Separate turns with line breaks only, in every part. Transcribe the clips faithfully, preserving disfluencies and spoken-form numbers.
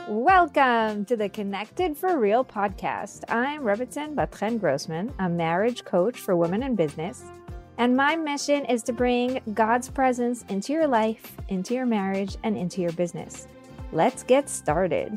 Welcome to the Connected for Real podcast. I'm Rebbetzin Batchen Grossman, a marriage coach for women in business, and my mission is to bring God's presence into your life, into your marriage, and into your business. Let's get started.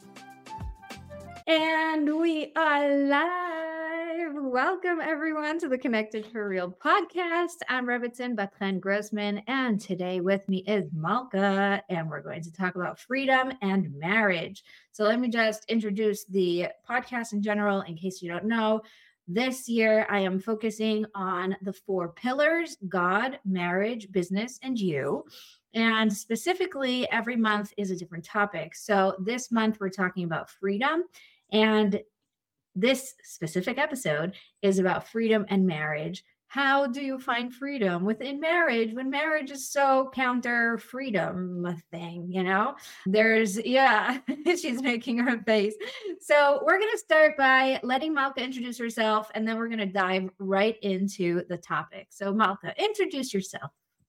And we are live. Welcome everyone to the Connected for Real podcast. I'm Rebbetzin Batchen Grossman, and today with me is Malka, and we're going to talk about freedom and marriage. So let me just introduce the podcast in general, in case you don't know. This year, I am focusing on the four pillars: God, marriage, business, and you. And specifically, every month is a different topic. So this month, we're talking about freedom. And this specific episode is about freedom and marriage. How do you find freedom within marriage when marriage is so counter freedom thing, you know? There's, yeah, she's making her face. So we're going to start by letting Malka introduce herself, and then we're going to dive right into the topic. So Malka, introduce yourself.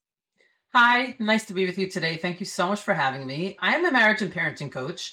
Hi, nice to be with you today. Thank you so much for having me. I'm a marriage and parenting coach.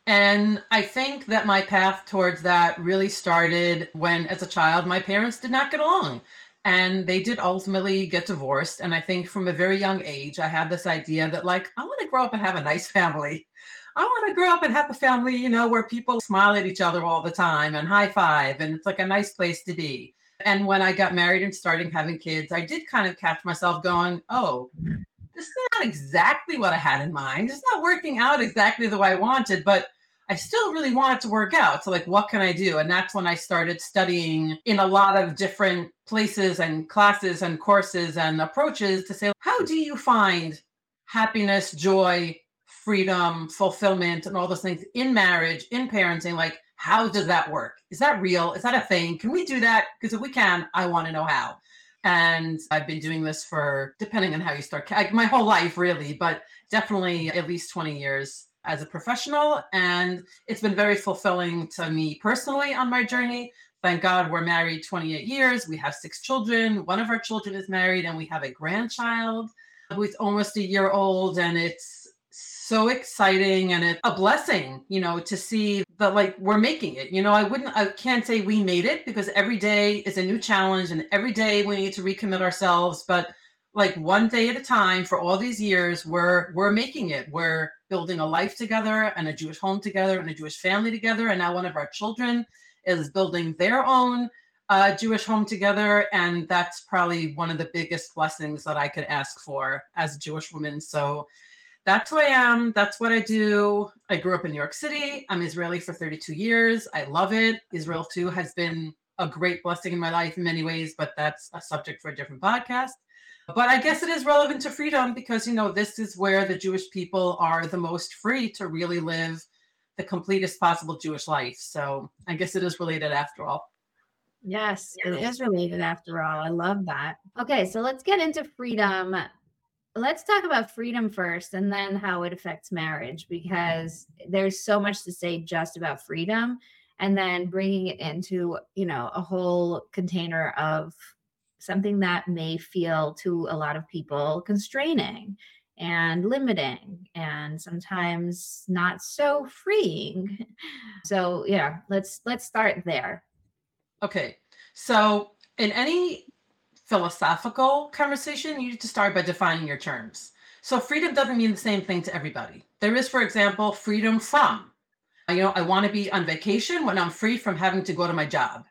And I think that my path towards that really started when, as a child, my parents did not get along. And they did ultimately get divorced. And I think from a very young age, I had this idea that, like, I want to grow up and have a nice family. I want to grow up and have a family, you know, where people smile at each other all the time and high five. And it's like a nice place to be. And when I got married and started having kids, I did kind of catch myself going, oh, this is not exactly what I had in mind. It's not working out exactly the way I wanted, but I still really want it to work out. So like, what can I do? And that's when I started studying in a lot of different places and classes and courses and approaches to say, how do you find happiness, joy, freedom, fulfillment, and all those things in marriage, in parenting? Like, how does that work? Is that real? Is that a thing? Can we do that? Because if we can, I want to know how. And I've been doing this for, depending on how you start, my whole life really, but definitely at least twenty years as a professional. And it's been very fulfilling to me personally on my journey. Thank God we're married twenty-eight years. We have six children. One of our children is married, and we have a grandchild who is almost a year old. And it's so exciting and it's a blessing, you know, to see that, like, we're making it. You know, I wouldn't, I can't say we made it, because every day is a new challenge and every day we need to recommit ourselves. But like one day at a time for all these years, we're, we're making it. We're building a life together and a Jewish home together and a Jewish family together. And now one of our children is building their own uh, Jewish home together. And that's probably one of the biggest blessings that I could ask for as a Jewish woman. So that's who I am. That's what I do. I grew up in New York City. I'm Israeli for thirty-two years. I love it. Israel too has been a great blessing in my life in many ways, but that's a subject for a different podcast. But I guess it is relevant to freedom because, you know, this is where the Jewish people are the most free to really live the completest possible Jewish life. So I guess it is related after all.
Yes, it is related after all. I love that. Okay, so let's get into freedom. Let's talk about freedom first and then how it affects marriage, because there's so much to say just about freedom and then bringing it into, you know, a whole container of something that may feel to a lot of people constraining and limiting and sometimes not so freeing. So yeah, let's let's start there.
Okay. So in any philosophical conversation, you need to start by defining your terms. So freedom doesn't mean the same thing to everybody. There is, for example, freedom from, you know, I want to be on vacation when I'm free from having to go to my job.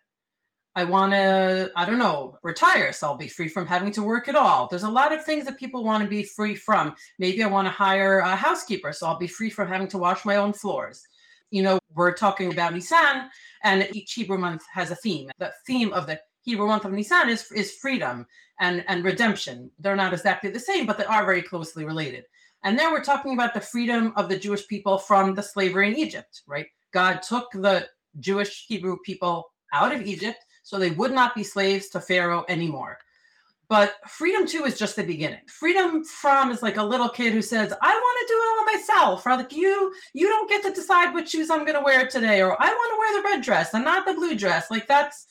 I want to, I don't know, retire, so I'll be free from having to work at all. There's a lot of things that people want to be free from. Maybe I want to hire a housekeeper, so I'll be free from having to wash my own floors. You know, we're talking about Nisan, and each Hebrew month has a theme. The theme of the Hebrew month of Nisan is, is freedom and, and redemption. They're not exactly the same, but they are very closely related. And then we're talking about the freedom of the Jewish people from the slavery in Egypt, right? God took the Jewish Hebrew people out of Egypt so they would not be slaves to Pharaoh anymore. But freedom too is just the beginning. Freedom from is like a little kid who says, I want to do it all myself. Or like, you, you don't get to decide what shoes I'm going to wear today. Or I want to wear the red dress and not the blue dress. Like that's,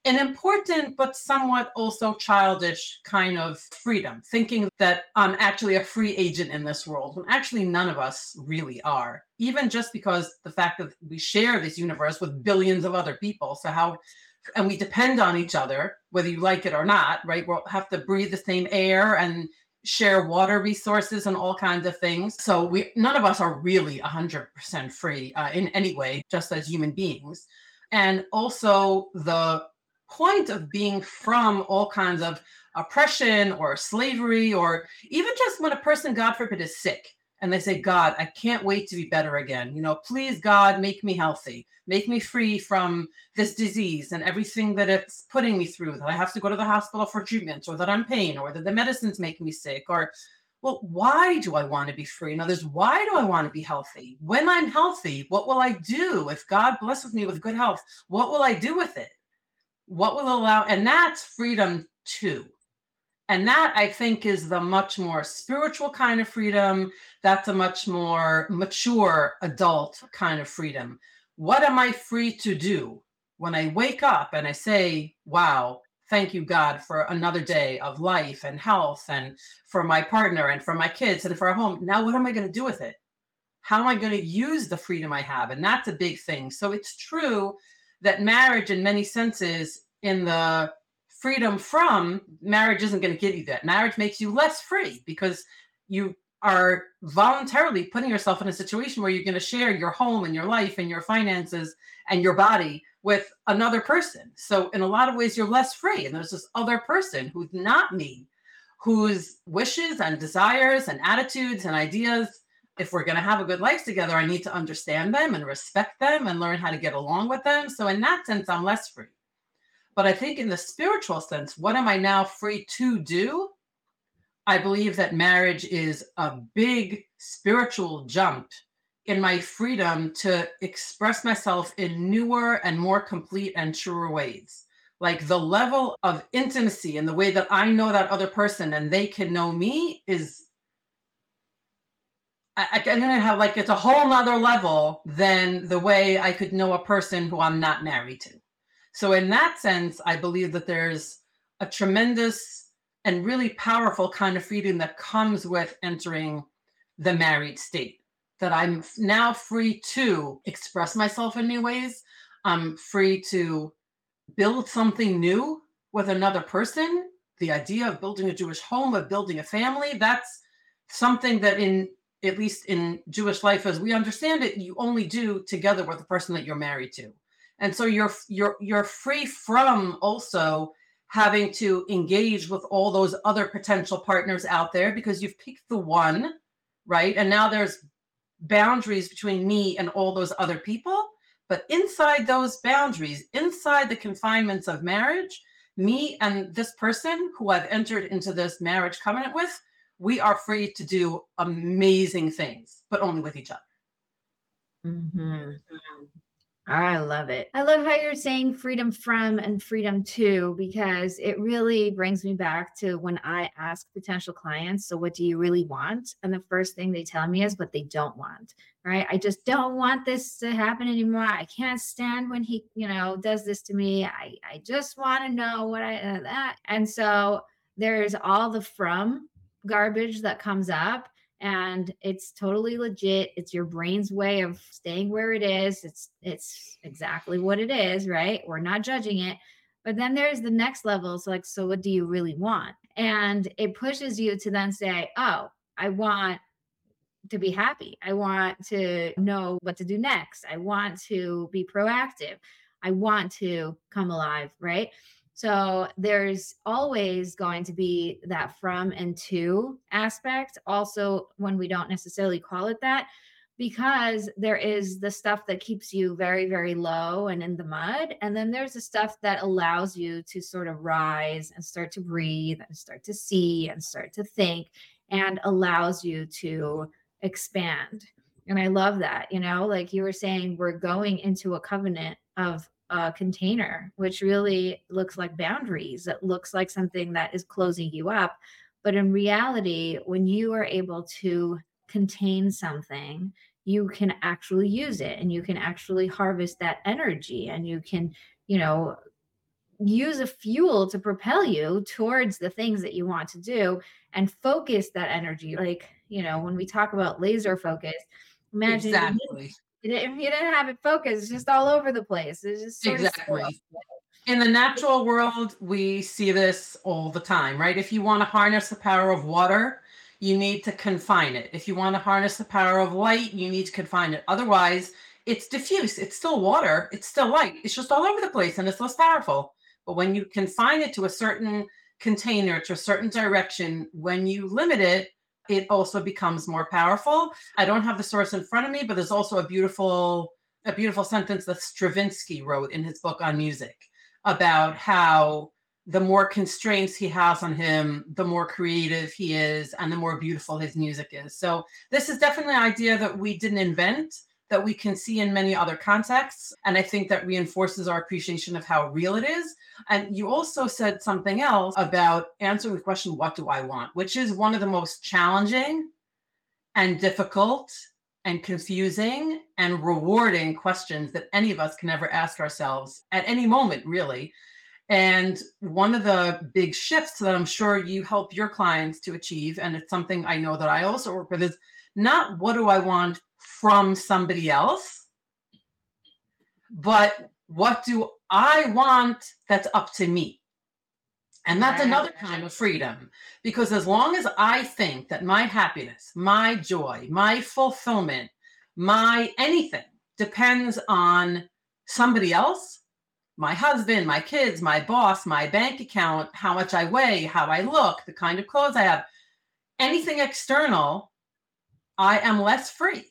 an important but somewhat also childish kind of freedom, thinking that I'm actually a free agent in this world, when actually none of us really are, even just because the fact that we share this universe with billions of other people. So how, and we depend on each other, whether you like it or not, right? We'll have to breathe the same air and share water resources and all kinds of things. So we, none of us are really one hundred percent free uh, in any way, just as human beings. And also the point of being from all kinds of oppression or slavery, or even just when a person, God forbid, is sick and they say, God, I can't wait to be better again. You know, please, God, make me healthy, make me free from this disease and everything that it's putting me through, that I have to go to the hospital for treatment, or that I'm in pain, or that the medicines make me sick, or, well, why do I want to be free? In others, why do I want to be healthy? When I'm healthy, what will I do? If God blesses me with good health, what will I do with it? What will allow, and that's freedom too. And that, I think, is the much more spiritual kind of freedom. That's a much more mature adult kind of freedom. What am I free to do when I wake up and I say, wow, thank you, God, for another day of life and health, and for my partner and for my kids and for our home. Now, what am I going to do with it? How am I going to use the freedom I have? And that's a big thing. So it's true that marriage, in many senses, in the freedom from marriage, isn't going to give you that. Marriage makes you less free because you are voluntarily putting yourself in a situation where you're going to share your home and your life and your finances and your body with another person. So in a lot of ways, you're less free. And there's this other person who's not me, whose wishes and desires and attitudes and ideas, if we're going to have a good life together, I need to understand them and respect them and learn how to get along with them. So in that sense, I'm less free. But I think in the spiritual sense, what am I now free to do? I believe that marriage is a big spiritual jump in my freedom to express myself in newer and more complete and truer ways. Like the level of intimacy and the way that I know that other person and they can know me is, I, I'm going to have, like, it's a whole nother level than the way I could know a person who I'm not married to. So in that sense, I believe that there's a tremendous and really powerful kind of freedom that comes with entering the married state, that I'm now free to express myself in new ways. I'm free to build something new with another person. The idea of building a Jewish home, of building a family, that's something that in, at least in Jewish life as we understand it, you only do together with the person that you're married to. And so you're you're you're free from also having to engage with all those other potential partners out there because you've picked the one, right? And now there's boundaries between me and all those other people. But inside those boundaries, inside the confinements of marriage, me and this person who I've entered into this marriage covenant with, we are free to do amazing things, but only with each other.
Mm-hmm. I love it. I love how you're saying freedom from and freedom to, because it really brings me back to when I ask potential clients, so what do you really want? And the first thing they tell me is what they don't want, right? I just don't want this to happen anymore. I can't stand when he, you know, does this to me. I, I just want to know what I, uh, that. And so there's all the from garbage that comes up. And it's totally legit. It's your brain's way of staying where it is. It's it's exactly what it is, right? We're not judging it. But then there's the next level. So like, so what do you really want? And it pushes you to then say, oh, I want to be happy. I want to know what to do next. I want to be proactive. I want to come alive, right? So there's always going to be that from and to aspect. Also, when we don't necessarily call it that, because there is the stuff that keeps you very, very low and in the mud. And then there's the stuff that allows you to sort of rise and start to breathe and start to see and start to think, and allows you to expand. And I love that, you know, like you were saying, we're going into a covenant of a container, which really looks like boundaries. It looks like something that is closing you up. But in reality, when you are able to contain something, you can actually use it and you can actually harvest that energy, and you can, you know, use a fuel to propel you towards the things that you want to do and focus that energy. Like, you know, when we talk about laser focus, imagine if you didn't,
Exactly.
if you didn't have it focused, it's just all over the place. It's just sort of
Exactly. In the natural world, we see this all the time, right? If you want to harness the power of water, you need to confine it. If you want to harness the power of light, you need to confine it. Otherwise, it's diffuse. It's still water. It's still light. It's just all over the place and it's less powerful. But when you confine it to a certain container, to a certain direction, when you limit it, it also becomes more powerful. I don't have the source in front of me, but there's also a beautiful, a beautiful sentence that Stravinsky wrote in his book on music about how the more constraints he has on him, the more creative he is and the more beautiful his music is. So this is definitely an idea that we didn't invent, that we can see in many other contexts. And I think that reinforces our appreciation of how real it is. And you also said something else about answering the question, what do I want? Which is one of the most challenging and difficult and confusing and rewarding questions that any of us can ever ask ourselves at any moment, really. And one of the big shifts that I'm sure you help your clients to achieve, and it's something I know that I also work with, is not what do I want from somebody else, but what do I want that's up to me? And that's another kind of freedom, because as long as I think that my happiness, my joy, my fulfillment, my anything depends on somebody else, my husband, my kids, my boss, my bank account, how much I weigh, how I look, the kind of clothes I have, anything external, I am less free.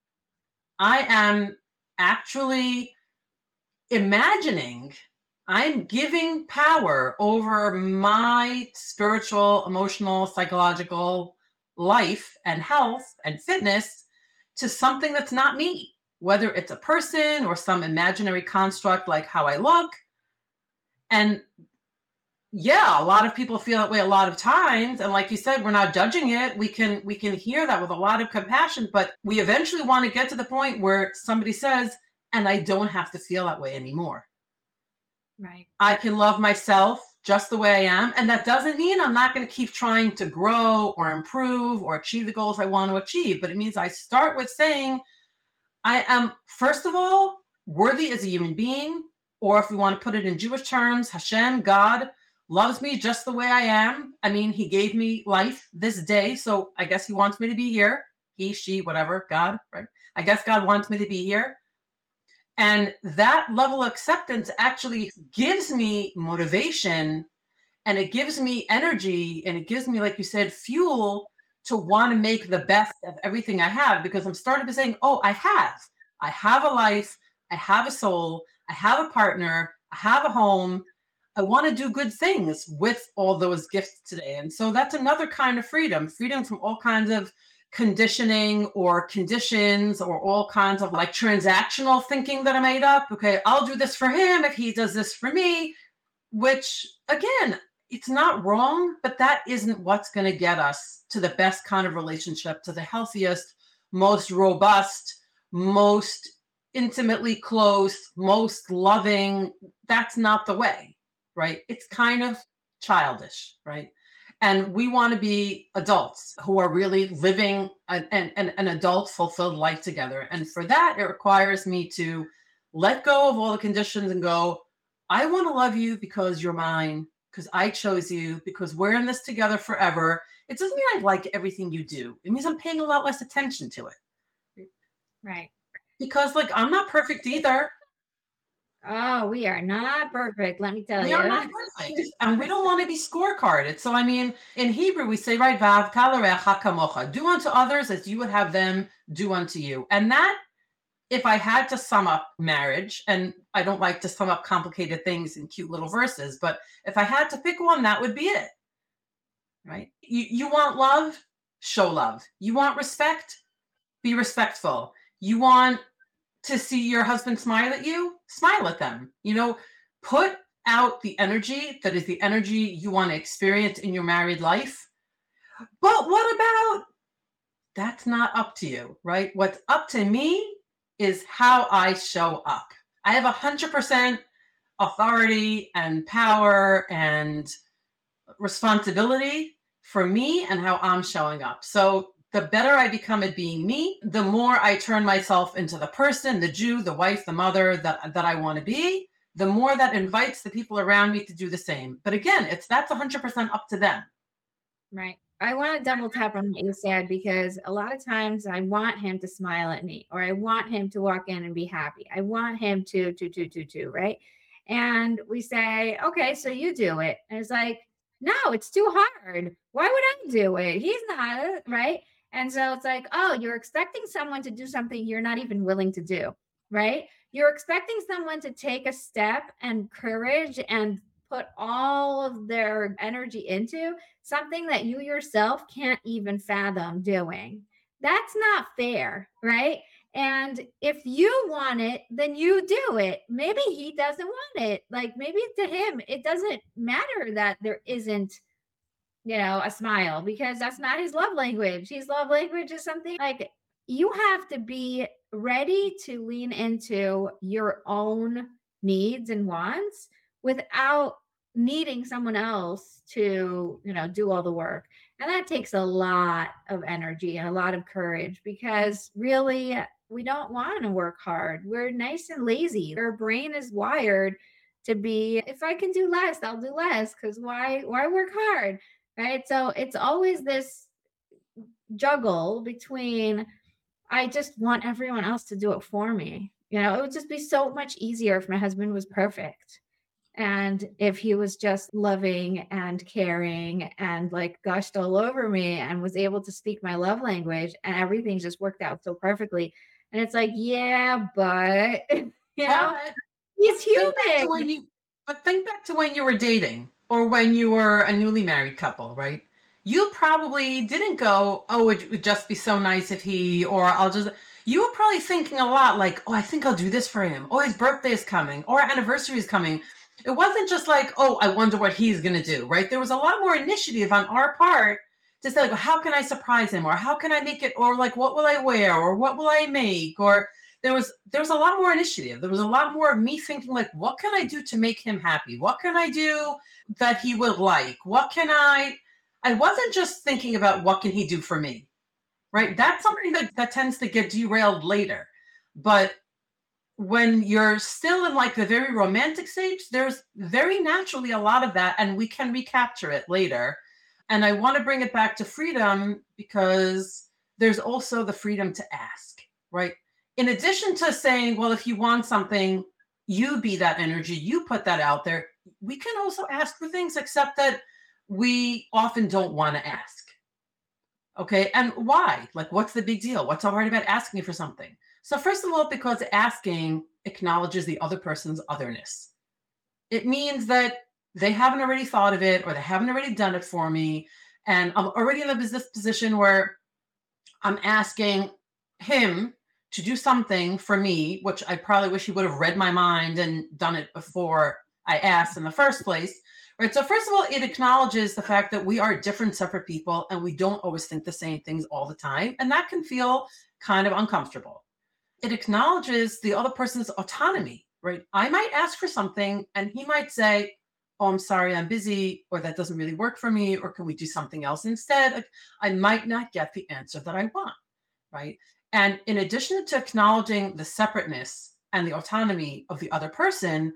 I am actually imagining I'm giving power over my spiritual, emotional, psychological life and health and fitness to something that's not me, whether it's a person or some imaginary construct like how I look. And yeah, a lot of people feel that way a lot of times. And like you said, we're not judging it. We can we can hear that with a lot of compassion, but we eventually want to get to the point where somebody says, and I don't have to feel that way anymore.
Right.
I can love myself just the way I am. And that doesn't mean I'm not going to keep trying to grow or improve or achieve the goals I want to achieve. But it means I start with saying, I am, first of all, worthy as a human being. Or if we want to put it in Jewish terms, Hashem, God, loves me just the way I am. I mean, he gave me life this day. So I guess he wants me to be here. He, she, whatever, God, right? I guess God wants me to be here. And that level of acceptance actually gives me motivation, and it gives me energy, and it gives me, like you said, fuel to want to make the best of everything I have, because I'm starting to saying, oh, I have, I have a life, I have a soul, I have a partner, I have a home. I want to do good things with all those gifts today. And so that's another kind of freedom, freedom from all kinds of conditioning or conditions or all kinds of like transactional thinking that I made up. Okay, I'll do this for him if he does this for me, which again, it's not wrong, but that isn't what's going to get us to the best kind of relationship, to the healthiest, most robust, most intimately close, most loving. That's not the way, right? It's kind of childish, right? And we want to be adults who are really living an, an, an adult fulfilled life together. And for that, it requires me to let go of all the conditions and go, I want to love you because you're mine, because I chose you, because we're in this together forever. It doesn't mean I like everything you do. It means I'm paying a lot less attention to it.
Right.
Because like, I'm not perfect either.
Oh, we are not perfect, let me tell
We
you.
are not perfect, and we don't want to be scorecarded. So, I mean, in Hebrew, we say, right, Vav kalarecha kamocha, do unto others as you would have them do unto you. And that, if I had to sum up marriage, and I don't like to sum up complicated things in cute little verses, but if I had to pick one, that would be it, right? You, you want love? Show love. You want respect? Be respectful. You want to see your husband smile at you? Smile at them. You know, put out the energy that is the energy you want to experience in your married life. But what about, that's not up to you, right? What's up to me is how I show up. I have a hundred percent authority and power and responsibility for me and how I'm showing up. So the better I become at being me, the more I turn myself into the person, the Jew, the wife, the mother that, that I want to be, the more that invites the people around me to do the same. But again, it's that's one hundred percent up to them.
Right. I want to double tap on what you said because a lot of times I want him to smile at me or I want him to walk in and be happy. I want him to, to, to, to, to, right? And we say, okay, so you do it. And it's like, no, it's too hard. Why would I do it? He's not, right? And so it's like, oh, you're expecting someone to do something you're not even willing to do, right? You're expecting someone to take a step and courage and put all of their energy into something that you yourself can't even fathom doing. That's not fair, right? And if you want it, then you do it. Maybe he doesn't want it. Like maybe to him, it doesn't matter that there isn't, you know, a smile because that's not his love language. His love language is something like you have to be ready to lean into your own needs and wants without needing someone else to, you know, do all the work. And that takes a lot of energy and a lot of courage because really we don't want to work hard. We're nice and lazy. Our brain is wired to be, if I can do less, I'll do less because why why work hard? Right? So it's always this juggle between I just want everyone else to do it for me. You know, it would just be so much easier if my husband was perfect. And if he was just loving and caring and like gushed all over me and was able to speak my love language and everything just worked out so perfectly. And it's like, yeah, but you know,
But
he's
think back to
human.
when you but think back to when you were dating or when you were a newly married couple, right? You probably didn't go, oh, it would just be so nice if he, or I'll just, you were probably thinking a lot like, oh, I think I'll do this for him. Oh, his birthday is coming or our anniversary is coming. It wasn't just like, oh, I wonder what he's going to do, right? There was a lot more initiative on our part to say, like, well, how can I surprise him? Or how can I make it? Or like, what will I wear? Or what will I make? Or there was there was a lot more initiative. There was a lot more of me thinking, like, what can I do to make him happy? What can I do that he would like? What can I? I wasn't just thinking about what can he do for me, right? That's something that, that tends to get derailed later. But when you're still in like the very romantic stage, there's very naturally a lot of that, and we can recapture it later. And I want to bring it back to freedom because there's also the freedom to ask, right? In addition to saying, well, if you want something, you be that energy, you put that out there. We can also ask for things, except that we often don't want to ask. Okay. And why? Like, what's the big deal? What's so hard about asking for something? So first of all, because asking acknowledges the other person's otherness. It means that they haven't already thought of it or they haven't already done it for me. And I'm already in a business position where I'm asking him to do something for me, which I probably wish he would have read my mind and done it before I asked in the first place. Right. So first of all, it acknowledges the fact that we are different, separate people and we don't always think the same things all the time. And that can feel kind of uncomfortable. It acknowledges the other person's autonomy, right? I might ask for something and he might say, oh, I'm sorry, I'm busy, or that doesn't really work for me, or can we do something else instead? Like, I might not get the answer that I want, right? And in addition to acknowledging the separateness and the autonomy of the other person,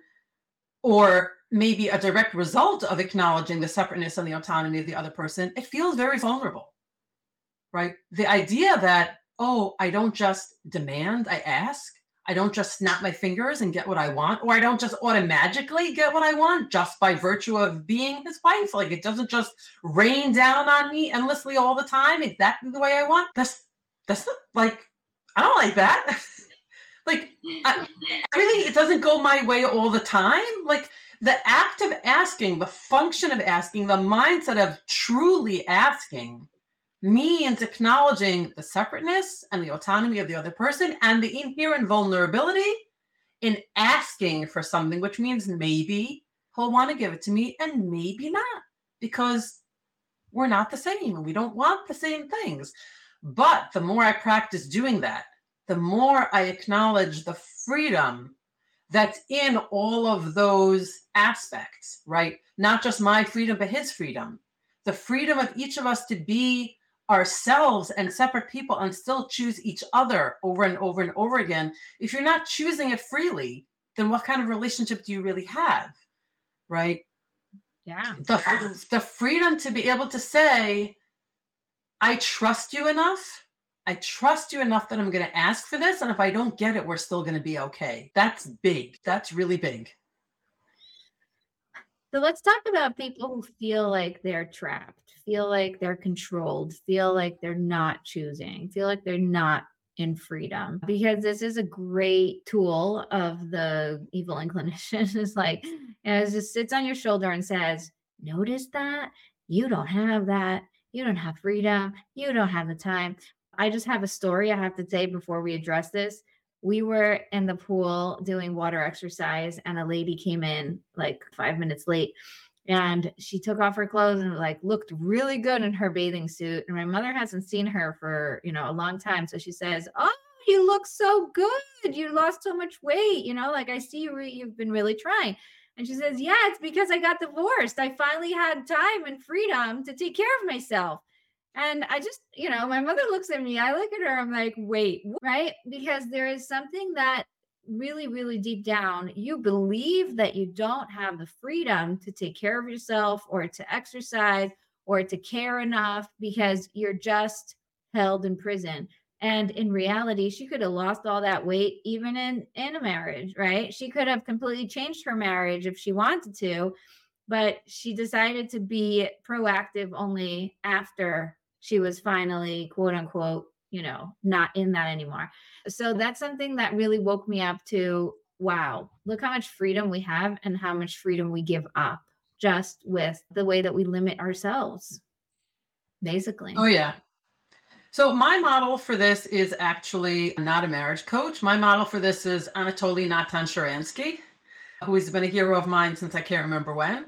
or maybe a direct result of acknowledging the separateness and the autonomy of the other person, it feels very vulnerable, right? The idea that, oh, I don't just demand, I ask. I don't just snap my fingers and get what I want, or I don't just automatically get what I want just by virtue of being his wife. Like it doesn't just rain down on me endlessly all the time, exactly the way I want. That's, that's not, like, I don't like that. Like, I, really, it doesn't go my way all the time. Like the act of asking, the function of asking, the mindset of truly asking means acknowledging the separateness and the autonomy of the other person and the inherent vulnerability in asking for something, which means maybe he'll want to give it to me and maybe not, because we're not the same and we don't want the same things. But the more I practice doing that, the more I acknowledge the freedom that's in all of those aspects, right? Not just my freedom, but his freedom. The freedom of each of us to be ourselves and separate people and still choose each other over and over and over again. If you're not choosing it freely, then what kind of relationship do you really have, right?
Yeah.
The, the freedom to be able to say, I trust you enough. I trust you enough that I'm going to ask for this. And if I don't get it, we're still going to be okay. That's big. That's really big.
So let's talk about people who feel like they're trapped, feel like they're controlled, feel like they're not choosing, feel like they're not in freedom, because this is a great tool of the evil inclination. It's like, and it just sits on your shoulder and says, notice that you don't have that. You don't have freedom. You don't have the time. I just have a story I have to say before we address this. We were in the pool doing water exercise, and a lady came in like five minutes late, and she took off her clothes and like looked really good in her bathing suit. And my mother hasn't seen her for, you know, a long time. So she says, oh, you look so good. You lost so much weight. You know, like I see you, re- you've been really trying. And she says, yeah, it's because I got divorced. I finally had time and freedom to take care of myself. And I just, you know, my mother looks at me, I look at her, I'm like, wait, right? Because there is something that really, really deep down, you believe that you don't have the freedom to take care of yourself or to exercise or to care enough because you're just held in prison. And in reality, she could have lost all that weight even in, in a marriage, right? She could have completely changed her marriage if she wanted to, but she decided to be proactive only after she was finally, quote unquote, you know, not in that anymore. So that's something that really woke me up to, wow, look how much freedom we have and how much freedom we give up just with the way that we limit ourselves, basically.
Oh, yeah. So my model for this is actually not a marriage coach. My model for this is Anatoly Natan Sharansky, who has been a hero of mine since I can't remember when.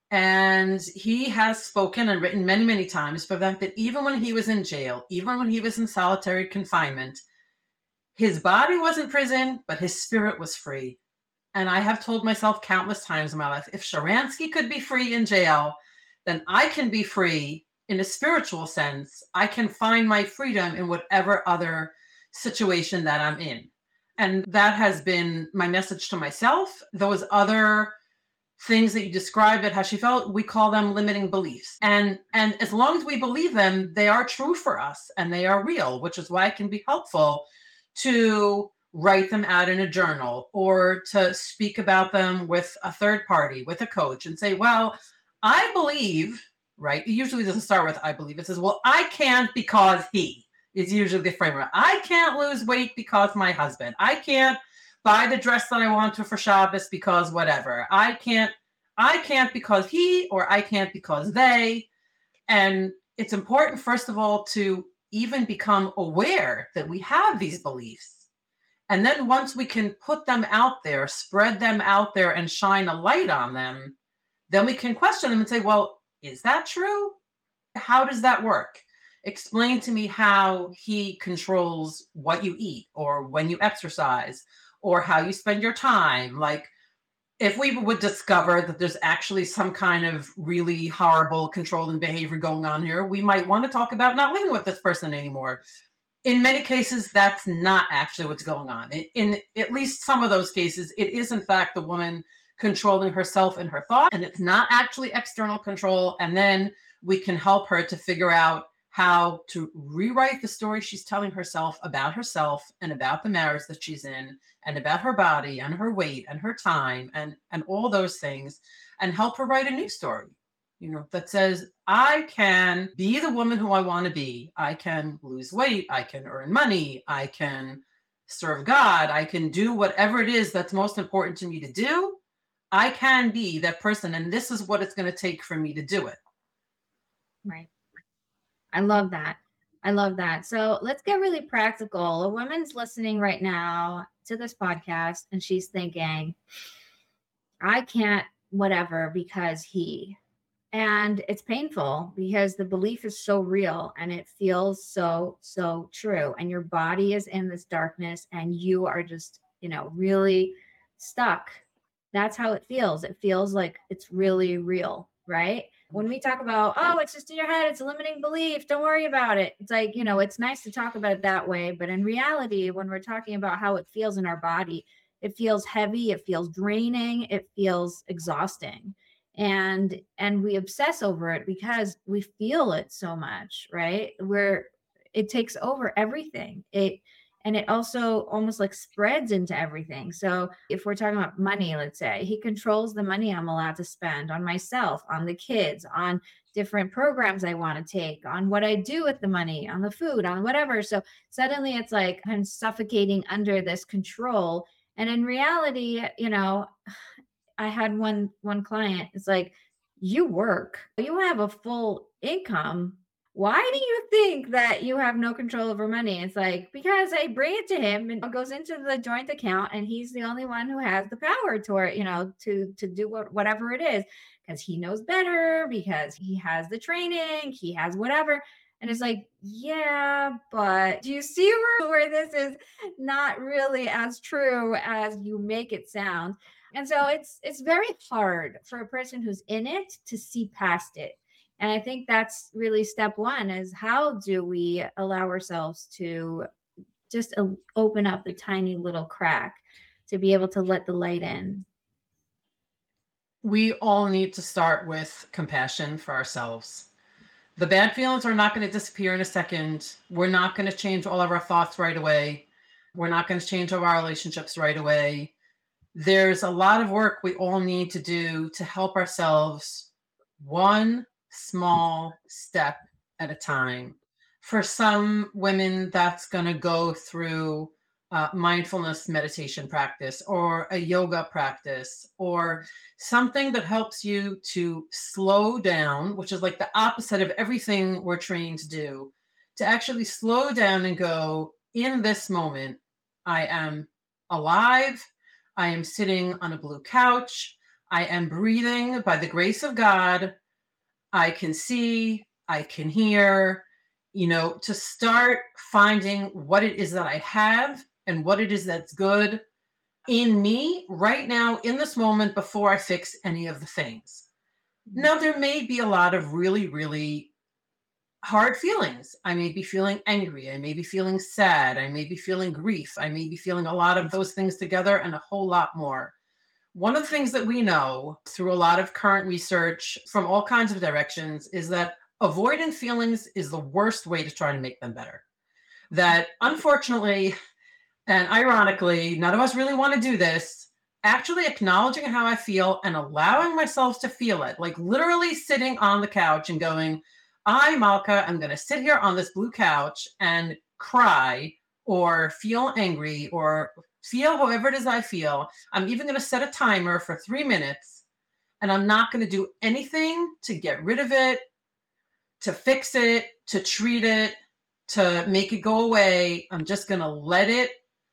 And he has spoken and written many, many times for the fact that even when he was in jail, even when he was in solitary confinement, his body was in prison, but his spirit was free. And I have told myself countless times in my life, if Sharansky could be free in jail, then I can be free in a spiritual sense. I can find my freedom in whatever other situation that I'm in. And that has been my message to myself. Those other things that you described at how she felt, we call them limiting beliefs. And, and as long as we believe them, they are true for us and they are real, which is why it can be helpful to write them out in a journal or to speak about them with a third party, with a coach, and say, well, I believe, right? It usually doesn't start with I believe. It says, well, I can't because he is usually the framework. I can't lose weight because my husband. I can't buy the dress that I want to for Shabbos because whatever. I can't, I can't because he, or I can't because they. And it's important, first of all, to even become aware that we have these beliefs. And then once we can put them out there, spread them out there and shine a light on them, then we can question them and say, well, is that true? How does that work? Explain to me how he controls what you eat or when you exercise or how you spend your time. Like, if we would discover that there's actually some kind of really horrible controlling behavior going on here, we might want to talk about not living with this person anymore. In many cases, that's not actually what's going on. In, in at least some of those cases, it is in fact the woman controlling herself and her thoughts, and it's not actually external control. And then we can help her to figure out how to rewrite the story she's telling herself about herself and about the marriage that she's in and about her body and her weight and her time and, and all those things, and help her write a new story, you know, that says, I can be the woman who I want to be. I can lose weight. I can earn money. I can serve God. I can do whatever it is that's most important to me to do. I can be that person. And this is what it's going to take for me to do it.
Right. I love that. I love that. So let's get really practical. A woman's listening right now to this podcast and she's thinking, I can't whatever because he, and it's painful because the belief is so real and it feels so, so true. And your body is in this darkness and you are just, you know, really stuck. That's how it feels. It feels like it's really real, right? When we talk about, oh, it's just in your head, it's a limiting belief, don't worry about it. It's like, you know, it's nice to talk about it that way. But in reality, when we're talking about how it feels in our body, it feels heavy, it feels draining, it feels exhausting. And and we obsess over it because we feel it so much, right? Where it takes over everything. It and it also almost like spreads into everything. So if we're talking about money, let's say he controls the money I'm allowed to spend on myself, on the kids, on different programs I want to take, on what I do with the money, on the food, on whatever. So suddenly it's like I'm suffocating under this control. And in reality, you know, I had one one client. It's like, you work, you have a full income. Why do you think that you have no control over money? It's like, because I bring it to him and it goes into the joint account, and he's the only one who has the power to it, you know, to to do what, whatever it is, because he knows better, because he has the training, he has whatever. And it's like, yeah, but do you see where, where this is not really as true as you make it sound? And so it's it's very hard for a person who's in it to see past it. And I think that's really step one, is how do we allow ourselves to just uh, open up the tiny little crack to be able to let the light in.
We all need to start with compassion for ourselves. The bad feelings are not going to disappear in a second. We're not going to change all of our thoughts right away. We're not going to change all our relationships right away. There's a lot of work we all need to do to help ourselves one small step at a time. For some women, that's going to go through uh, mindfulness meditation practice or a yoga practice or something that helps you to slow down, which is like the opposite of everything we're trained to do, to actually slow down and go, in this moment, I am alive. I am sitting on a blue couch. I am breathing by the grace of God. I can see, I can hear, you know, to start finding what it is that I have and what it is that's good in me right now, in this moment, before I fix any of the things. Now, there may be a lot of really, really hard feelings. I may be feeling angry. I may be feeling sad. I may be feeling grief. I may be feeling a lot of those things together and a whole lot more. One of the things that we know through a lot of current research from all kinds of directions is that avoiding feelings is the worst way to try to make them better. That unfortunately, and ironically, none of us really want to do this. Actually acknowledging how I feel and allowing myself to feel it, like literally sitting on the couch and going, I, Malka, am going to sit here on this blue couch and cry or feel angry or feel however it is I feel. I'm even going to set a timer for three minutes and I'm not going to do anything to get rid of it, to fix it, to treat it, to make it go away. I'm just going to let it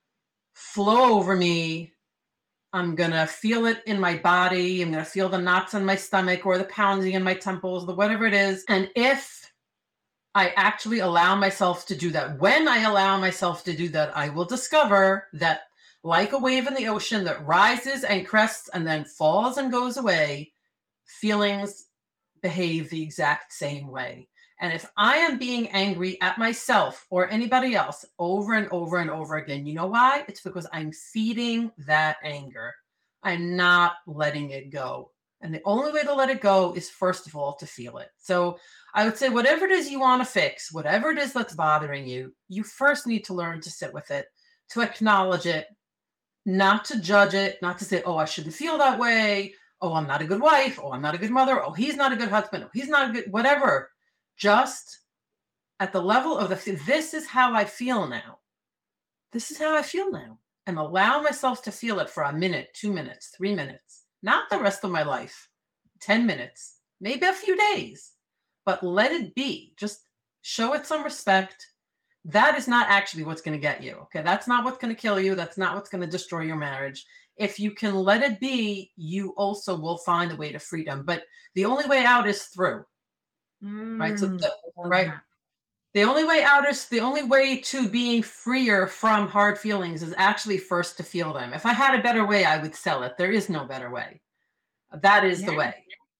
flow over me. I'm going to feel it in my body. I'm going to feel the knots in my stomach or the pounding in my temples, the whatever it is. And if I actually allow myself to do that, when I allow myself to do that, I will discover that, like a wave in the ocean that rises and crests and then falls and goes away, feelings behave the exact same way. And if I am being angry at myself or anybody else over and over and over again, you know why? It's because I'm feeding that anger. I'm not letting it go. And the only way to let it go is, first of all, to feel it. So I would say whatever it is you want to fix, whatever it is that's bothering you, you first need to learn to sit with it, to acknowledge it, not to judge it, not to say, oh, I shouldn't feel that way. Oh, I'm not a good wife. Oh, I'm not a good mother. Oh, he's not a good husband. Oh, he's not a good, whatever. Just at the level of the, this is how I feel now. This is how I feel now. And allow myself to feel it for a minute, two minutes, three minutes, not the rest of my life, ten minutes, maybe a few days, but let it be. Just show it some respect. That is not actually what's going to get you. Okay. That's not what's going to kill you. That's not what's going to destroy your marriage. If you can let it be, you also will find a way to freedom. But the only way out is through.
Mm,
Right. So, the, right. The only way out is the only way to being freer from hard feelings is actually first to feel them. If I had a better way, I would sell it. There is no better way. That is
Yeah.
the way.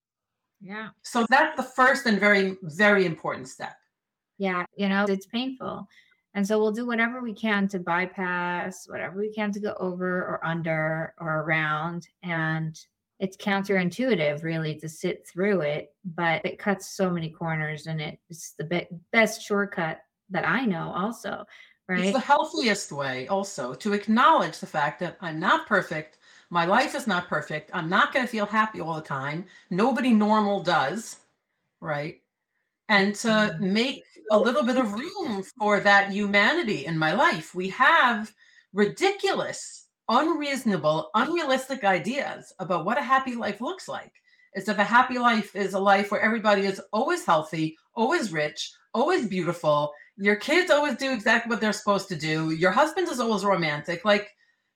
Yeah.
So that's the first and very, very important step.
Yeah. You know, it's painful. And so we'll do whatever we can to bypass, whatever we can to go over or under or around. And it's counterintuitive, really, to sit through it, but it cuts so many corners, and it's the be- best shortcut that I know, also,
It's
right?
the healthiest way also to acknowledge the fact that I'm not perfect. My life is not perfect. I'm not going to feel happy all the time. Nobody normal does, right? And to make a little bit of room for that humanity in my life. We have ridiculous, unreasonable, unrealistic ideas about what a happy life looks like. As if a happy life is a life where everybody is always healthy, always rich, always beautiful. Your kids always do exactly what they're supposed to do. Your husband is always romantic. Like,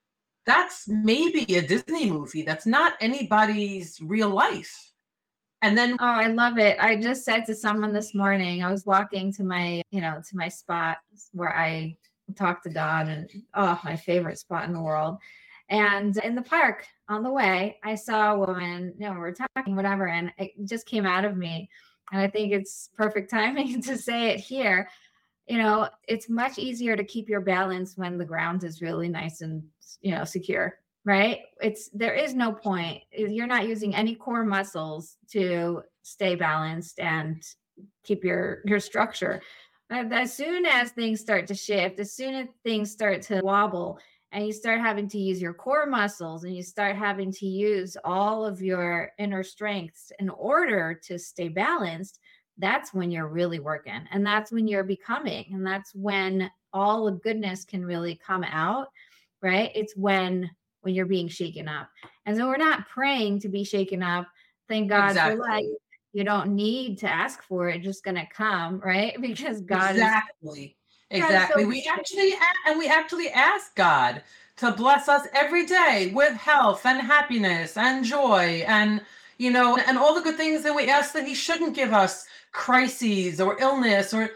that's maybe a Disney movie. That's not anybody's real life. And then,
oh, I love it. I just said to someone this morning, I was walking to my, you know, to my spot where I talk to God, and oh, my favorite spot in the world. And in the park on the way, I saw a woman, you know, we were talking, whatever, and it just came out of me. And I think it's perfect timing to say it here. You know, it's much easier to keep your balance when the ground is really nice and, you know, secure, right? It's, there is no point. You're not using any core muscles to stay balanced and keep your, your structure. As soon as things start to shift, as soon as things start to wobble, and you start having to use your core muscles, and you start having to use all of your inner strengths in order to stay balanced, that's when you're really working, and that's when you're becoming, and that's when all the goodness can really come out, right? It's when when you're being shaken up. And so we're not praying to be shaken up. Thank God
exactly.
for life. You don't need to ask for it. It's just going to come, right? Because God
exactly.
is
Exactly.
so
we actually and we actually ask God to bless us every day with health and happiness and joy and, you know, and all the good things that we ask that he shouldn't give us, crises or illness. Or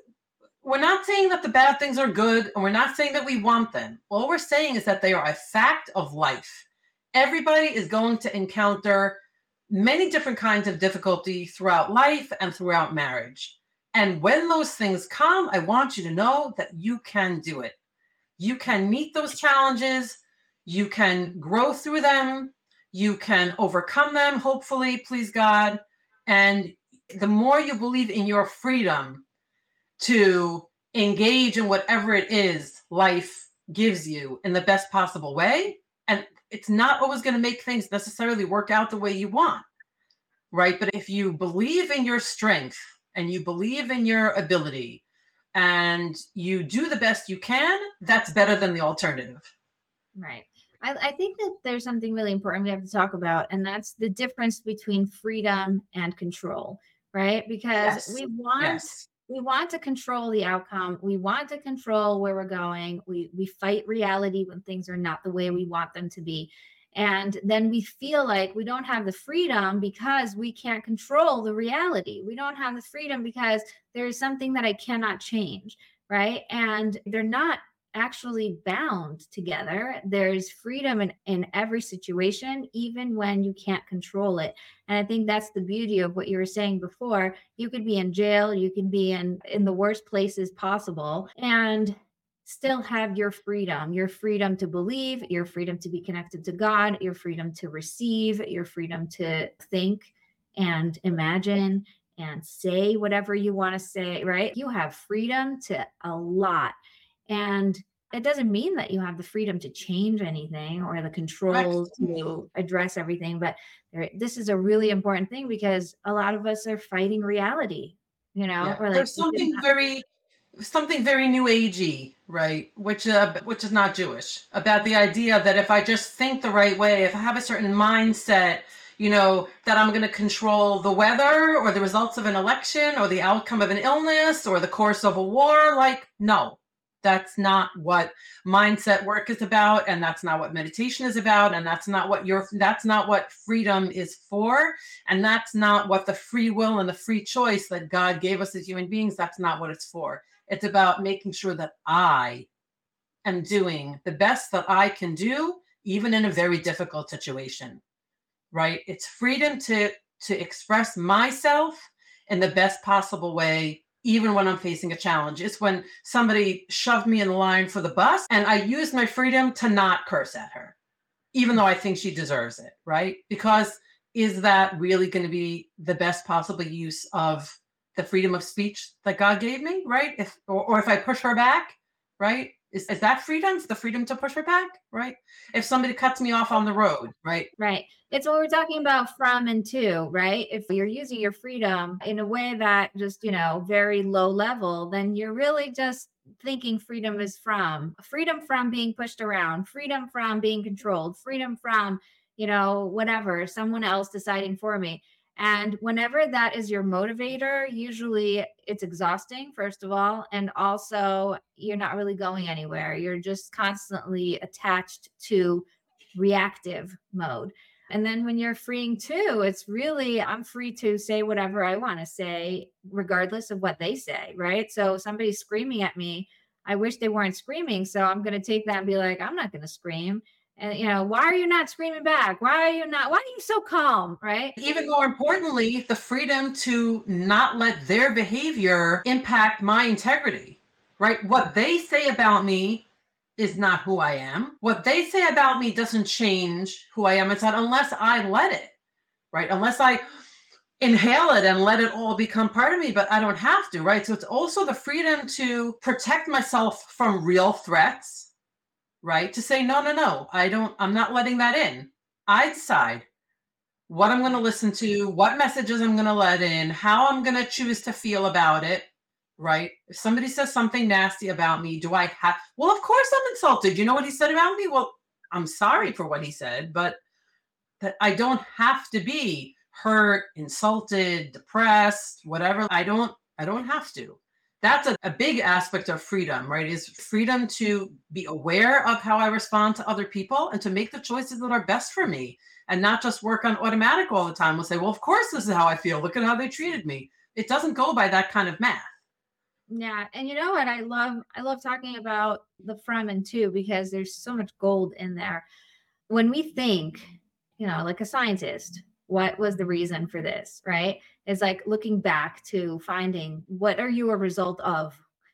we're not saying that the bad things are good, and we're not saying that we want them. All we're saying is that they are a fact of life. Everybody is going to encounter many different kinds of difficulty throughout life and throughout marriage. And when those things come, I want you to know that you can do it. You can meet those challenges. You can grow through them. You can overcome them, hopefully, please God. And the more you believe in your freedom to engage in whatever it is life gives you in the best possible way, and it's not always going to make things necessarily work out the way you want, right? But if you believe in your strength and you believe in your ability and you do the best you can, that's better than the alternative.
Right. I, I think that there's something really important we have to talk about, and that's the difference between freedom and control, right? Because
Yes.
we want
Yes.
we want to control the outcome. We want to control where we're going. We we fight reality when things are not the way we want them to be. And then we feel like we don't have the freedom because we can't control the reality. We don't have the freedom because there is something that I cannot change, right? And they're not actually bound together. There's freedom in, in every situation, even when you can't control it. And I think that's the beauty of what you were saying before. You could be in jail, you can be in, in the worst places possible, and still have your freedom, your freedom to believe, your freedom to be connected to God, your freedom to receive, your freedom to think and imagine and say whatever you want to say, right? You have freedom to a lot. And it doesn't mean that you have the freedom to change anything or the control to address everything. But there, this is a really important thing, because a lot of us are fighting reality, you know,
Yeah.
or like,
There's something very something very new agey, right? Which uh, which is not Jewish, about the idea that if I just think the right way, if I have a certain mindset, you know, that I'm going to control the weather or the results of an election or the outcome of an illness or the course of a war. Like, no, That's not what mindset work is about, and that's not what meditation is about, and that's not what your that's not what freedom is for, and that's not what the free will and the free choice that God gave us as human beings, that's not what it's for. It's about making sure that I am doing the best that I can do, even in a very difficult situation, right? It's freedom to to express myself in the best possible way, even when I'm facing a challenge. It's when somebody shoved me in the line for the bus and I used my freedom to not curse at her, even though I think she deserves it, right? Because is that really going to be the best possible use of the freedom of speech that God gave me, right? If or, or if I push her back, right? Is, is that freedom? Is the freedom to push her back, right? If somebody cuts me off on the road, right?
Right. It's what we're talking about, from and to, right? If you're using your freedom in a way that just, you know, very low level, then you're really just thinking freedom is from freedom from being pushed around, freedom from being controlled, freedom from, you know, whatever, someone else deciding for me. And whenever that is your motivator, usually it's exhausting, first of all. And also, you're not really going anywhere. You're just constantly attached to reactive mode. And then when you're freeing too, it's really, I'm free to say whatever I want to say, regardless of what they say, right? So somebody's screaming at me. I wish they weren't screaming. So I'm going to take that and be like, I'm not going to scream. And, you know, why are you not screaming back? Why are you not? Why are you so calm? Right.
Even more importantly, the freedom to not let their behavior impact my integrity, right? What they say about me is not who I am. What they say about me doesn't change who I am. It's not unless I let it, right? Unless I inhale it and let it all become part of me, but I don't have to, right? So it's also the freedom to protect myself from real threats, right? To say, no, no, no, I don't, I'm not letting that in. I decide what I'm going to listen to, what messages I'm going to let in, how I'm going to choose to feel about it, right? If somebody says something nasty about me, do I have, well, of course I'm insulted. You know what he said about me? Well, I'm sorry for what he said, but that I don't have to be hurt, insulted, depressed, whatever. I don't, I don't have to. That's a, a big aspect of freedom, right? Is freedom to be aware of how I respond to other people and to make the choices that are best for me and not just work on automatic all the time. We'll say, well, of course, this is how I feel. Look at how they treated me. It doesn't go by that kind of math.
Yeah. And you know what? I love, I love talking about the from and to, because there's so much gold in there. When we think, you know, like a scientist, what was the reason for this, right? It's like looking back to finding what are you a result of?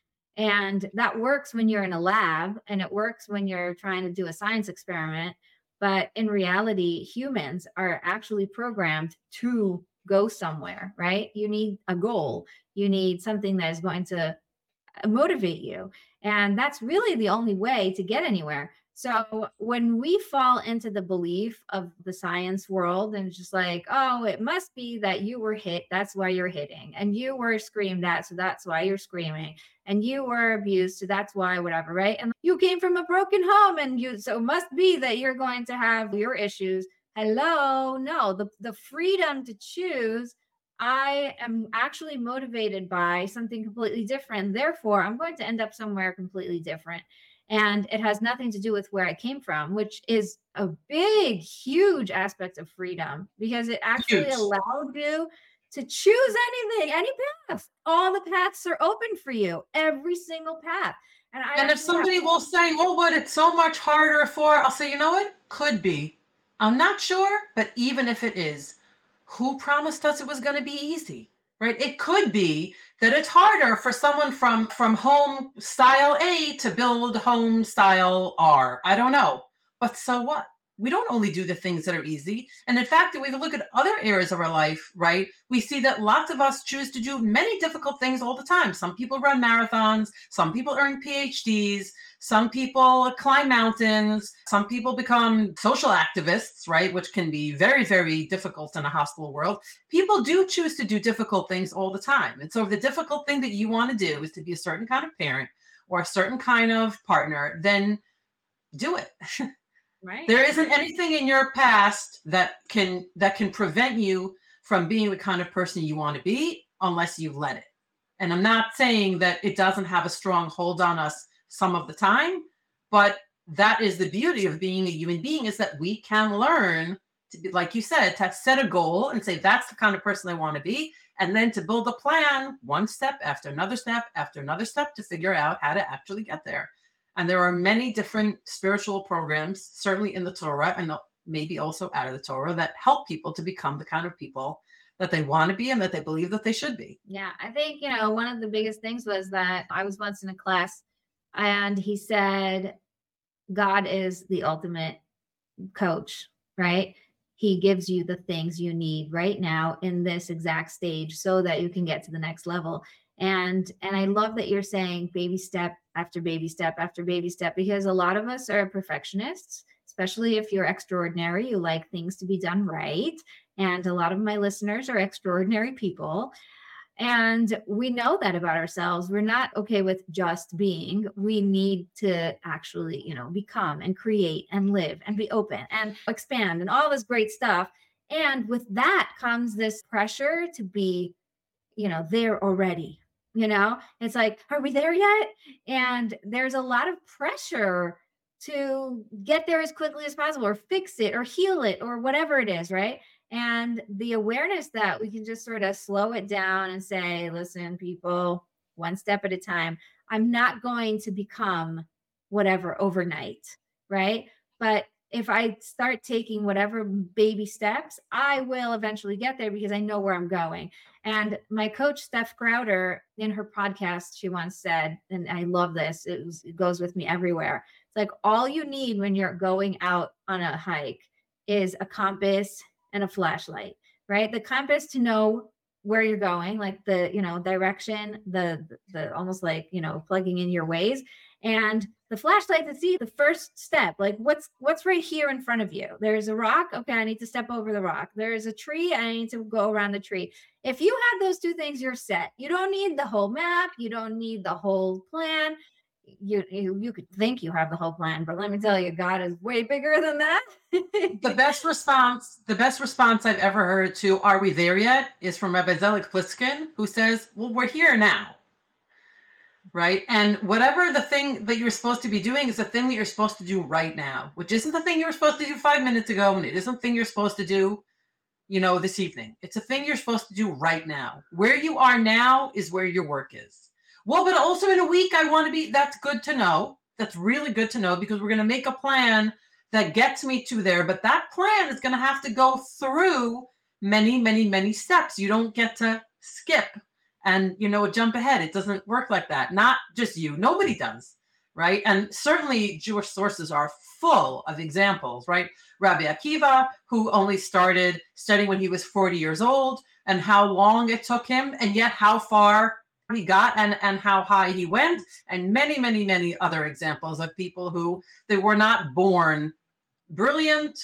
And that works when you're in a lab, and it works when you're trying to do a science experiment. But in reality, humans are actually programmed to go somewhere, right? You need a goal. You need something that is going to motivate you. And that's really the only way to get anywhere. So when we fall into the belief of the science world and it's just like, oh, it must be that you were hit, that's why you're hitting, and you were screamed at, so that's why you're screaming, and you were abused, so that's why whatever, right? And you came from a broken home, and you so it must be that you're going to have your issues. Hello, no, the the freedom to choose. I am actually motivated by something completely different. Therefore, I'm going to end up somewhere completely different. And it has nothing to do with where I came from, which is a big, huge aspect of freedom, because it actually
Huge.
allowed you to choose anything, any path. All the paths are open for you, every single path.
And, I and if somebody have- will say, well, but it's so much harder for, I'll say, you know what? Could be. I'm not sure, but even if it is, who promised us it was going to be easy? Right? It could be that it's harder for someone from, from home style A to build home style R. I don't know. But so what? We don't only do the things that are easy. And in fact, if we look at other areas of our life, right, we see that lots of us choose to do many difficult things all the time. Some people run marathons. Some people earn P H Ds. Some people climb mountains. Some people become social activists, right, which can be very, very difficult in a hostile world. People do choose to do difficult things all the time. And so if the difficult thing that you want to do is to be a certain kind of parent or a certain kind of partner, then do it.
Right.
There isn't anything in your past that can that can prevent you from being the kind of person you want to be unless you let it. And I'm not saying that it doesn't have a strong hold on us some of the time. But that is the beauty of being a human being, is that we can learn to be, like you said, to set a goal and say, that's the kind of person I want to be. And then to build a plan, one step after another step after another step, to figure out how to actually get there. And there are many different spiritual programs, certainly in the Torah and maybe also out of the Torah, that help people to become the kind of people that they want to be and that they believe that they should be.
Yeah, I think, you know, one of the biggest things was that I was once in a class and he said, God is the ultimate coach, right? He gives you the things you need right now in this exact stage so that you can get to the next level. And and I love that you're saying baby step after baby step after baby step, because a lot of us are perfectionists, especially if you're extraordinary. You like things to be done right. And a lot of my listeners are extraordinary people. And we know that about ourselves. We're not okay with just being. We need to actually, you know, become and create and live and be open and expand and all this great stuff. And with that comes this pressure to be, you know, there already. You know, it's like, are we there yet? And there's a lot of pressure to get there as quickly as possible, or fix it or heal it or whatever it is, right? And the awareness that we can just sort of slow it down and say, listen, people, one step at a time. I'm not going to become whatever overnight, right? But if I start taking whatever baby steps, I will eventually get there because I know where I'm going. And my coach, Steph Crowder, in her podcast, she once said, and I love this, it, was, it goes with me everywhere. It's like, all you need when you're going out on a hike is a compass and a flashlight, right? The compass to know where you're going, like the, you know, direction, the, the almost like, you know, plugging in your ways, and the flashlight to see the first step, like what's, what's right here in front of you. There's a rock. Okay. I need to step over the rock. There's a tree. I need to go around the tree. If you have those two things, you're set. You don't need the whole map. You don't need the whole plan. You, you you could think you have the whole plan, but let me tell you, God is way bigger than that.
The best response, the best response I've ever heard to "Are we there yet?" is from Rabbi Zelik Pliskin, who says, "Well, we're here now." Right? And whatever the thing that you're supposed to be doing is the thing that you're supposed to do right now, which isn't the thing you were supposed to do five minutes ago, and it isn't the thing you're supposed to do, you know, this evening. It's a thing you're supposed to do right now. Where you are now is where your work is. Well, but also in a week, I want to be, that's good to know. That's really good to know, because we're going to make a plan that gets me to there. But that plan is going to have to go through many, many, many steps. You don't get to skip and, you know, jump ahead. It doesn't work like that. Not just you. Nobody does. Right. And certainly Jewish sources are full of examples. Right. Rabbi Akiva, who only started studying when he was forty years old, and how long it took him, and yet how far he got and, and how high he went, and many, many, many other examples of people who they were not born brilliant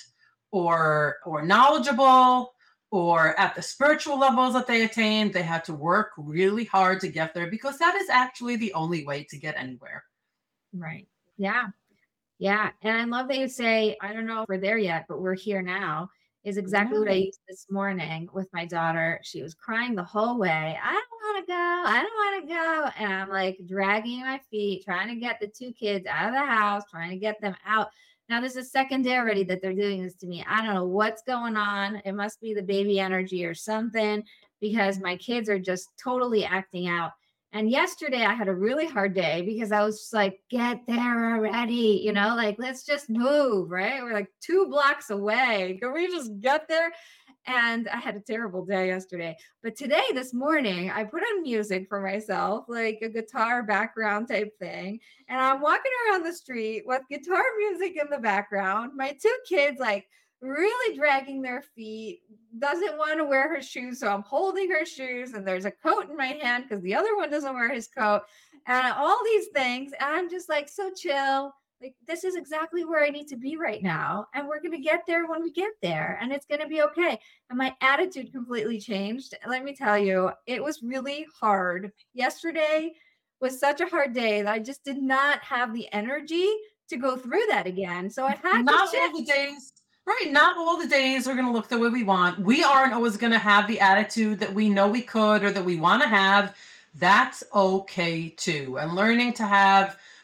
or or knowledgeable or at the spiritual levels that they attained. They had to work really hard to get there, because that is actually the only way to get anywhere.
Right. Yeah. Yeah. And I love that you say, I don't know if we're there yet, but we're here now, is exactly
Yeah.
what I used this morning with my daughter. She was crying the whole way. I don't want to go. I don't want to go. And I'm like dragging my feet, trying to get the two kids out of the house, trying to get them out. Now, this is second day already that they're doing this to me. I don't know what's going on. It must be the baby energy or something, because my kids are just totally acting out. And yesterday I had a really hard day because I was just like, get there already, you know, like, let's just move, right? We're like two blocks away. Can we just get there? And I had a terrible day yesterday. But today, this morning, I put on music for myself, like a guitar background type thing. And I'm walking around the street with guitar music in the background. My two kids, like, really dragging their feet, doesn't want to wear her shoes. So I'm holding her shoes, and there's a coat in my hand because the other one doesn't wear his coat, and all these things. And I'm just like, so chill. Like, this is exactly where I need to be right now. And we're going to get there when we get there, and it's going to be okay. And my attitude completely changed. Let me tell you, it was really hard. Yesterday was such a hard day that I just did not have the energy to go through that again. So I had
Not
to
all
shift.
the days, right? Not all the days are going to look the way we want. We aren't always going to have the attitude that we know we could or that we want to have. That's okay too. And learning to have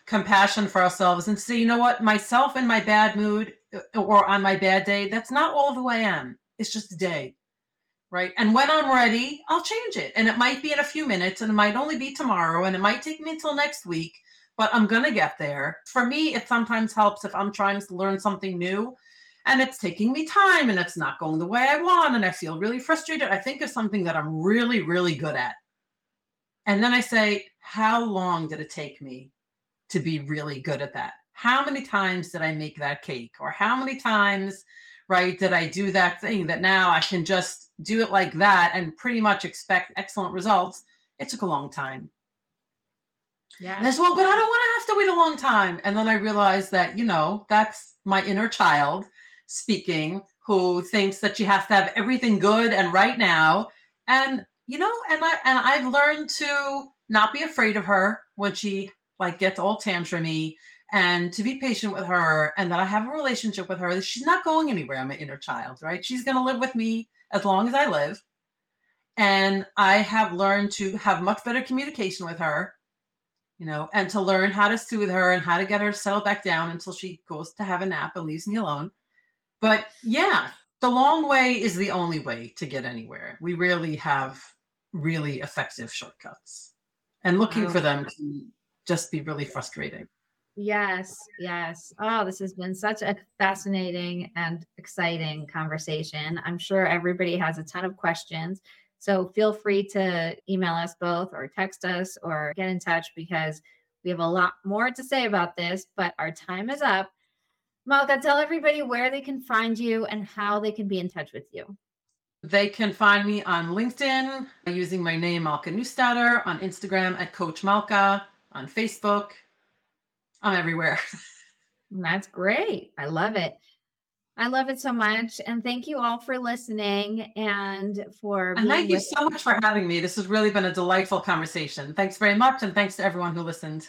compassion for ourselves and say, you know what, myself in my bad mood or on my bad day, that's not all who I am. It's just a day, right? And when I'm ready, I'll change it. And it might be in a few minutes, and it might only be tomorrow, and it might take me until next week, but I'm going to get there. For me, it sometimes helps if I'm trying to learn something new and it's taking me time and it's not going the way I want and I feel really frustrated. I think of something that I'm really, really good at. And then I say, how long did it take me to be really good at that? How many times did I make that cake? Or how many times, right, did I do that thing that now I can just do it like that and pretty much expect excellent results? It took a long time. Yeah. And I said, well, but I don't want to have to wait a long time. And then I realized that, you know, that's my inner child speaking, who thinks that she has to have everything good and right now. And, you know, and I and I've learned to not be afraid of her when she like gets all tantrumy, and to be patient with her, and that I have a relationship with her, that she's not going anywhere, my inner child, right? She's going to live with me as long as I live. And I have learned to have much better communication with her, you know, and to learn how to soothe her and how to get her to settle back down until she goes to have a nap and leaves me alone. But yeah, the long way is the only way to get anywhere. We rarely have really effective shortcuts, and looking wow. for them can just be really frustrating.
Yes, yes. Oh, this has been such a fascinating and exciting conversation. I'm sure everybody has a ton of questions. So feel free to email us both or text us or get in touch, because we have a lot more to say about this, but our time is up. Malka, tell everybody where they can find you and how they can be in touch with you.
They can find me on LinkedIn using my name, Malka Neustaedter, on Instagram at Coach Malka, on Facebook. I'm everywhere.
That's great. I love it. I love it so much. And thank you all for listening and for
and thank you so much for having me. This has really been a delightful conversation. Thanks very much. And thanks to everyone who listened.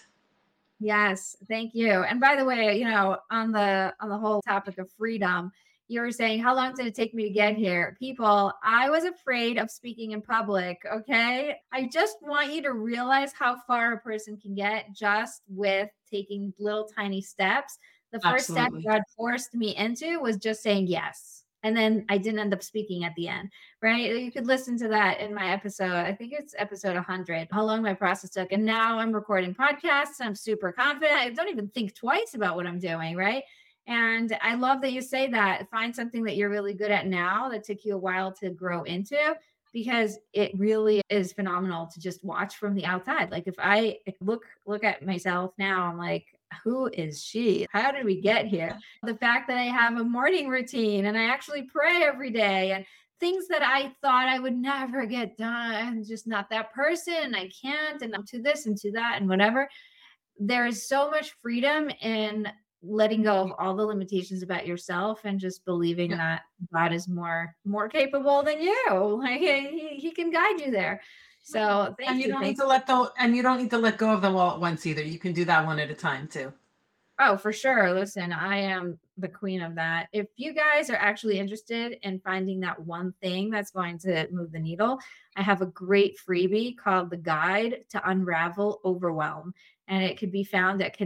Yes, thank you. And by the way, you know, on the on the whole topic of freedom, you were saying, how long did it take me to get here? People, I was afraid of speaking in public, okay? I just want you to realize how far a person can get just with taking little tiny steps. The first Absolutely. step God forced me into was just saying yes. And then I didn't end up speaking at the end, right? You could listen to that in my episode. I think it's episode one hundred, how long my process took. And now I'm recording podcasts. I'm super confident. I don't even think twice about what I'm doing, right? And I love that you say that. Find something that you're really good at now that took you a while to grow into, because it really is phenomenal to just watch from the outside. Like if I look look at myself now, I'm like, who is she? How did we get here? The fact that I have a morning routine and I actually pray every day, and things that I thought I would never get done. I'm just not that person. I can't, and I'm to this and to that and whatever. There is so much freedom in letting go of all the limitations about yourself and just believing yeah. that God is more more capable than you. Like he, he can guide you there. So thank
and you,
you.
don't
thank
need to let go, and you don't need to let go of them all at once either. You can do that one at a time too.
Oh, for sure. Listen, I am the queen of that. If you guys are actually interested in finding that one thing that's going to move the needle, I have a great freebie called The Guide to Unravel Overwhelm. And it could be found at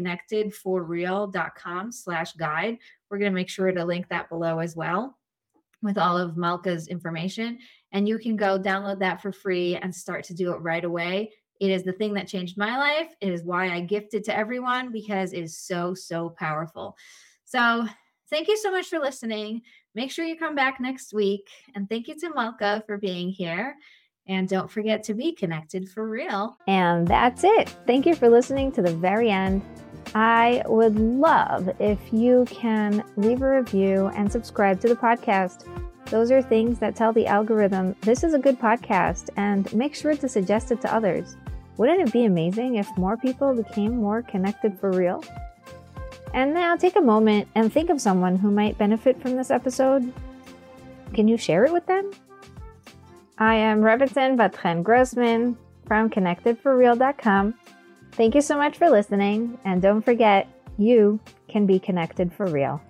connectedforreal.com slash guide. We're going to make sure to link that below as well with all of Malka's information. And you can go download that for free and start to do it right away. It is the thing that changed my life. It is why I gift it to everyone, because it is so, so powerful. So thank you so much for listening. Make sure you come back next week. And thank you to Malka for being here. And don't forget to be connected for real. And that's it. Thank you for listening to the very end. I would love if you can leave a review and subscribe to the podcast. Those are things that tell the algorithm this is a good podcast, and make sure to suggest it to others. Wouldn't it be amazing if more people became more connected for real? And now take a moment and think of someone who might benefit from this episode. Can you share it with them? I am Rebbetzin Vatchen Grossman from connected for real dot com. Thank you so much for listening, and don't forget, you can be connected for real.